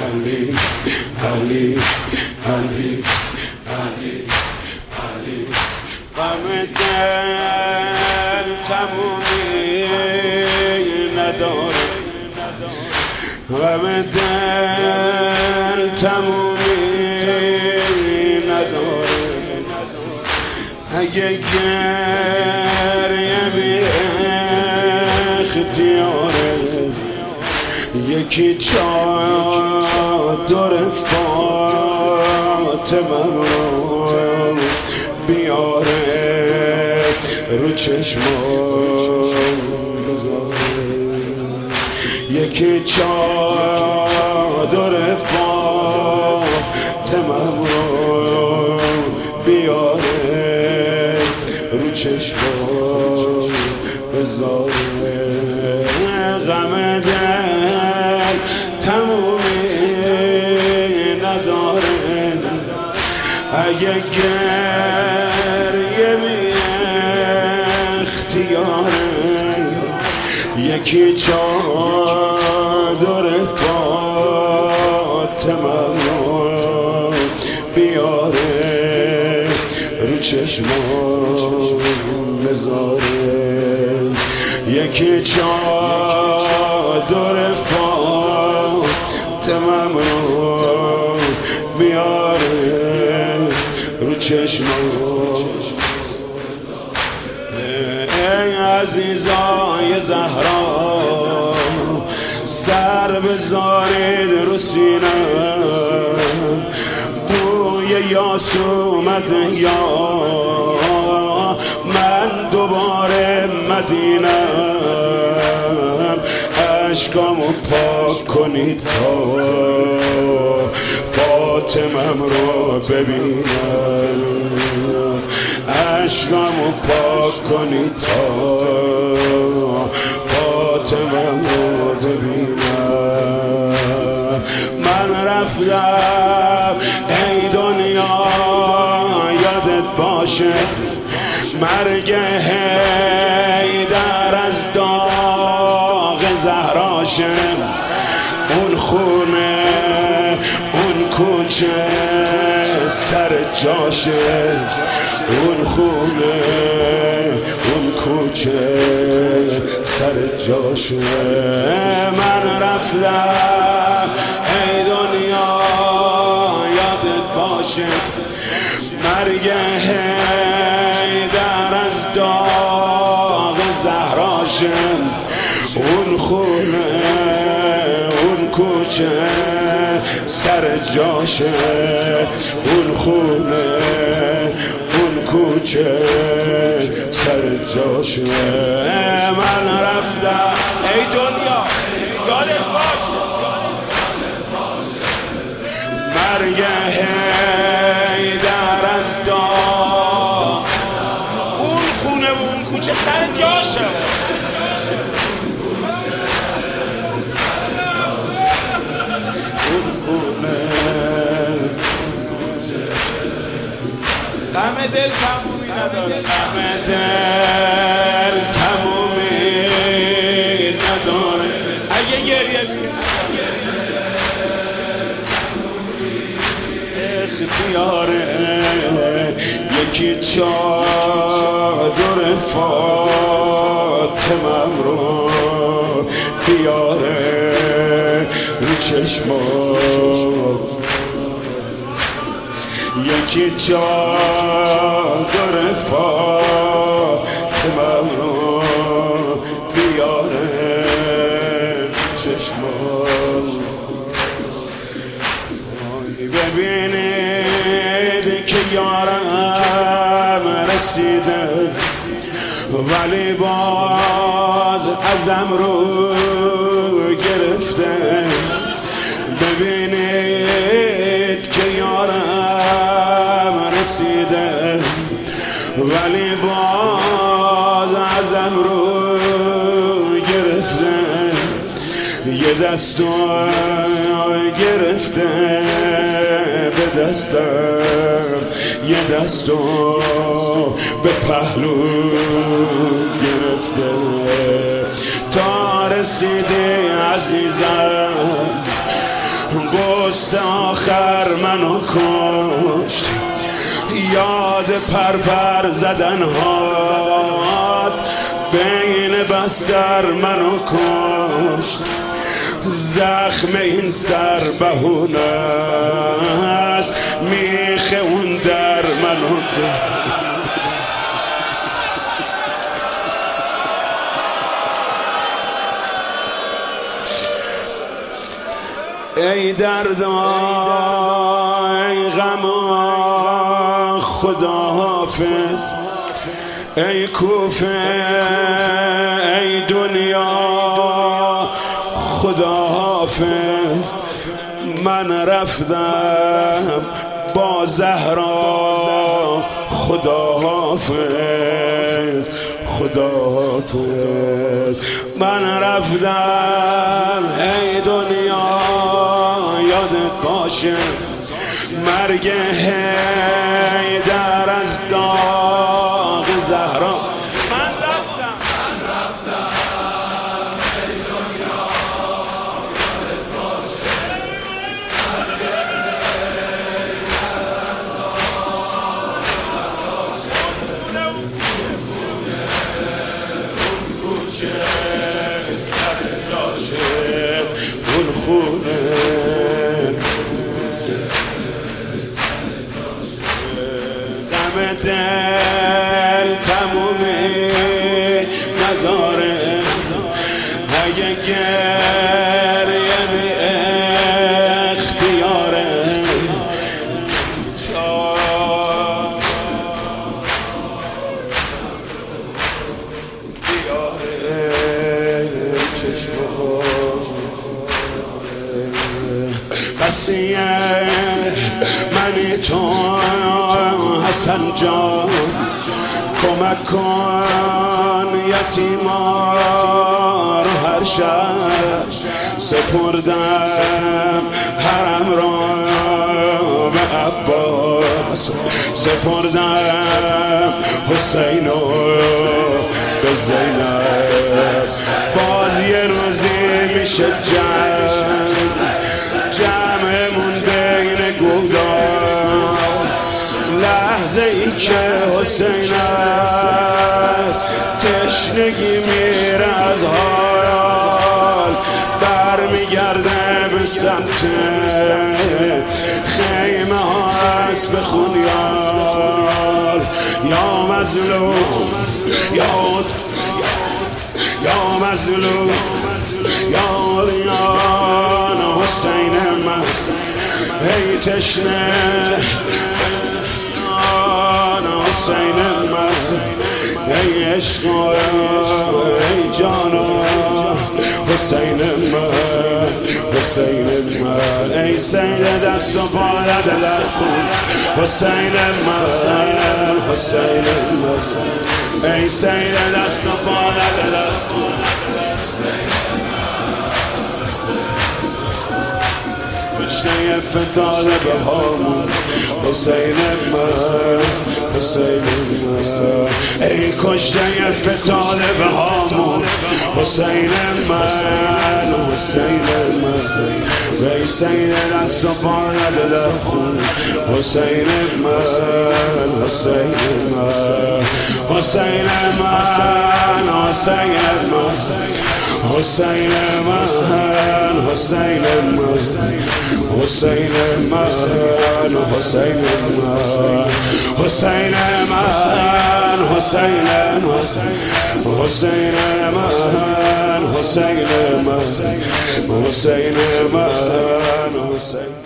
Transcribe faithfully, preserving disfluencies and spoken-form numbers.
علی علی علی علی علی غم دل تمومی نداره، غم دل تمومی نداره. اگه گریه بی اختیاره یکی چادر فاطمه رو بیاره رو چشمم بذاره، یکی چادر فاطمه رو بیاره رو چشمم بذاره. غم دل تمومی نداره، اگه گریه بی اختیاره یکی چادر فاطمه رو بیاره رو چشمم بذاره، یکی چادر فاطمه رو بیاره رو چشمم. ای عزیزای زهرا سر بذارید رو سینه، بوی یاس اومده یا من دوباره مدینه. اشکامو پاک کنید تا فاطمم رو ببینم، اشکامو پاک کنید تا فاطمم رو ببینم. من رفتم ای دنیا یادت باشه مرگ حیدر از داغ زهراشه، اون خونه اون کوچه سر جاشه، اون خونه اون کوچه سر جاشه. من رفتم ای دنیا یادت باشه مرگ حیدر از داغ زهراشه، اون خونه اون کوچه سر جاشه، اون خونه اون کوچه سر جاشه. من رفتم ای دنیا یادت باشه مرگ حیدر از داغ، اون خونه و اون کوچه سر جاشه. غم دل تمومی نداره، غم دل تمومی نداره. اگه گریه اختیاره یکی چادر فاطمم رو بیاره رو چشمم، یکی چادر فاطمه رو بیاره چشمم. ببینید که یارم رسیده ولی باز ازم رو گرفته. ببینید که یارم رسیده ولی باز ازم رو گرفته، یه دستو گرفته به دستم، یه دستو به پهلو گرفته تا رسیده عزیزم قصه آخر منو کشت، یاد پرپر زدن هات بین بستر منو کشت. زخم این سر بهونه است، میخ اون در منو کشت. ای دردا ای غما خداحافظ، ای کوفه ای دنیا خداحافظ. من رفتم با زهرا خداحافظ خداحافظ. من رفتم ای دنیا یادت باشه، مرگ حیدر از داغ زهرا. من رفتم من رفتم ای دنیا یادت باشه، مرگ حیدر از داغ اون کوچه سر جاشه، اون خونه دل تمومی نداره. اگه گریه بی اختیاره، بیاره چشمه بسیه منی تو حسن جان. کمک کن یتیما رو هر شب، سپردم حرم را به عباس، سپردم حسین رو به زینب. باز یه روزی میشه جمع جمعمون بین گودار، لحظه ای که حسین است تشنگی میره از حال، برمیگرده به سمت خیمه ها است به خونیار. یا مظلوم یا یا مظلوم یا ریان حسین من، ای تشنه حسین من، ای عشق ای جانا حسین من حسین من. ای سید دست و بالد در خون حسین من حسین من. ای سید دست و بالد در خون کشته فتاده به هامون حسین من حسین من. ای کشته فتاده به هامون حسین من حسین من. ای سید دست و بالد در خون حسین من حسین من حسین من حسین من حسین من حسین من حسین من حسین من حسین من حسین من حسین من حسین من حسین من حسین